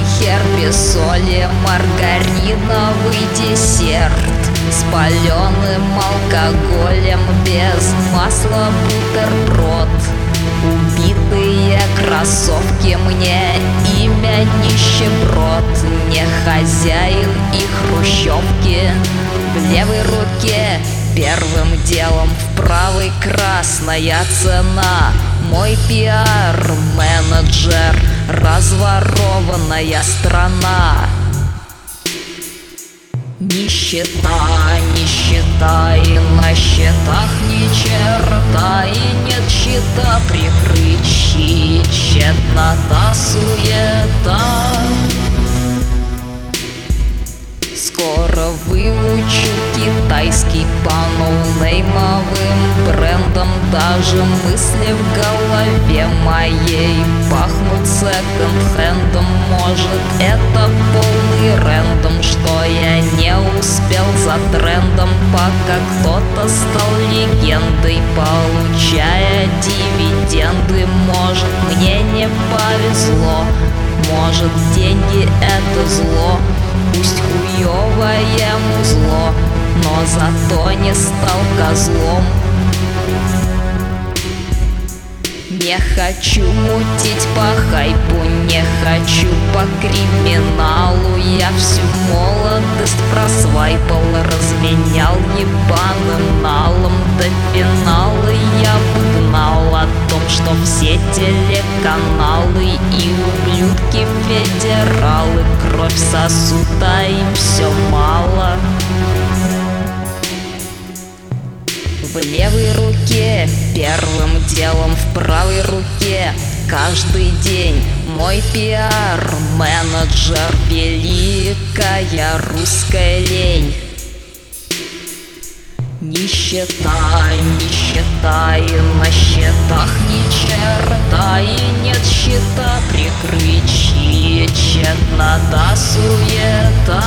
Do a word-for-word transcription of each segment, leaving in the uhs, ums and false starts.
хер без соли, маргариновый десерт с паленым алкоголем, без масла бутерброд. Убитые кроссовки, мне имя нищеброд, не хозяин и хрущевки. В левой руке первым делом, в правой красная цена. Мой пиар-менеджер, разворованная страна. Нищета, нищета, и на счетах ни черта, и нет щита прикрыть щит, тщетнота, суета. Скоро выучу китайский по ноунеймовым брендам. Даже мысли в голове моей пахнут секонд-хендом. Может, это полный рэндом, что я не успел за трендом, пока кто-то стал легендой, получая дивиденды. Может, мне не повезло, может, деньги — это зло. Пусть хуёвое музло, но зато не стал козлом. Не хочу мутить по хайпу, не хочу по криминалу. Я всю молодость просвайпал, разменял ебаным налом. До финала я выгнал о том, что все телеканалы и ублюдки федералы кровь сосут, а им все мало. В левой руке первым делом, в правой руке каждый день мой пиар-менеджер, великая русская лень. Нищета, нищета, и на счетах ни черта, и нет щита прикрыть щит, тщетнота, суета.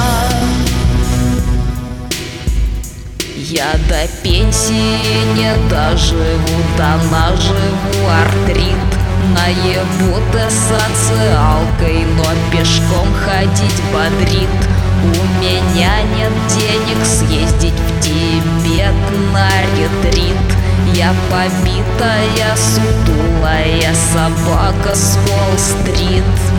Я до пенсии не доживу, да наживу артрит. Наебута социалкой, но пешком ходить бодрит. У меня нет денег съездить в Тибет на ретрит. Я побитая, сутулая собака с Уолл-стрит.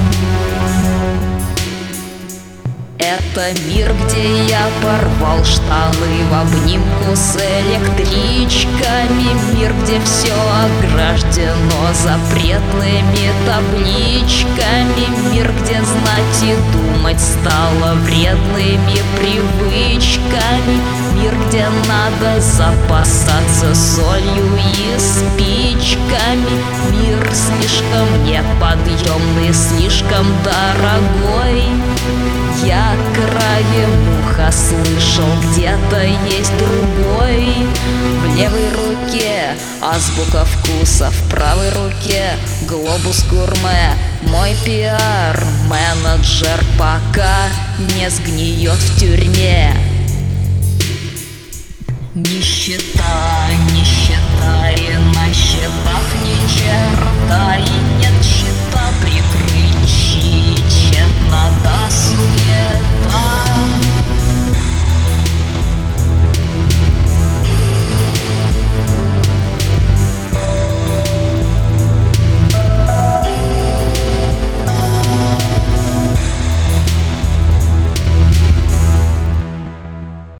Это мир, где я порвал штаны в обнимку с электричками. Мир, где все ограждено запретными табличками. Мир, где знать и думать стало вредными привычками. Мир, где надо запасаться солью и спичками. Мир слишком неподъемный, слишком дорогой. Я краем уха слышал, где-то есть другой. В левой руке азбука вкуса, в правой руке глобус гурме. Мой пиар-менеджер пока не сгниет в тюрьме. Нищета, нищета, и на счетах ни черта, и